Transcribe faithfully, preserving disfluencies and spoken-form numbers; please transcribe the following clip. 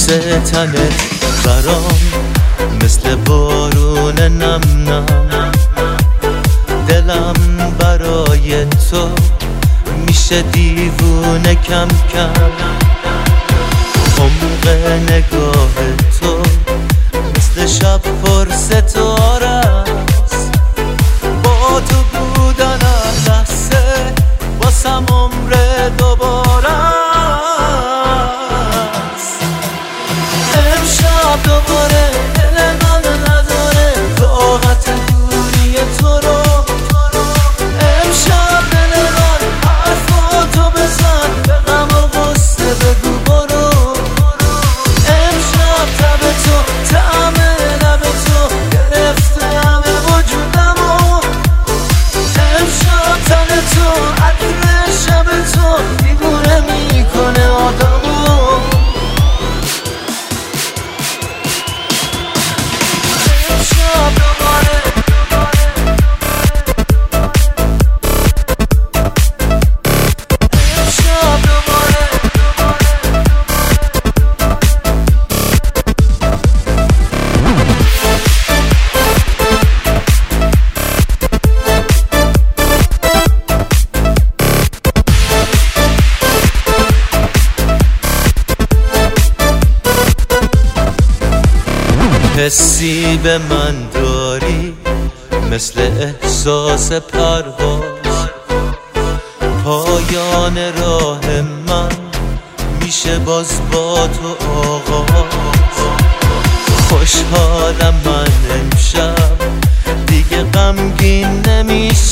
بوس تنت برام مثل بارون نم نم، دلم برای تو میشه دیوونه کم کم. عمق نگاه تو مثل شب پر ستاره است، با تو بودن هر لحظه واسم عمر دوباره است. امشب دوباره دل من نداره طاقت دوری تو رو، امشب دل من حرفاتو بزن به غم و غصه بگو برو. امشب تب تو طعم لب تو گرفته همه وجودمو، امشب تن تو عطر شب تو دیوونه میکنه آدمو. امشب دوباره امشب دوباره حسی به من داری مثل احساس پرواز، پایان راه من میشه باز با تو آغاز. خوشحالم من امشب دیگه غمگین نمیشم،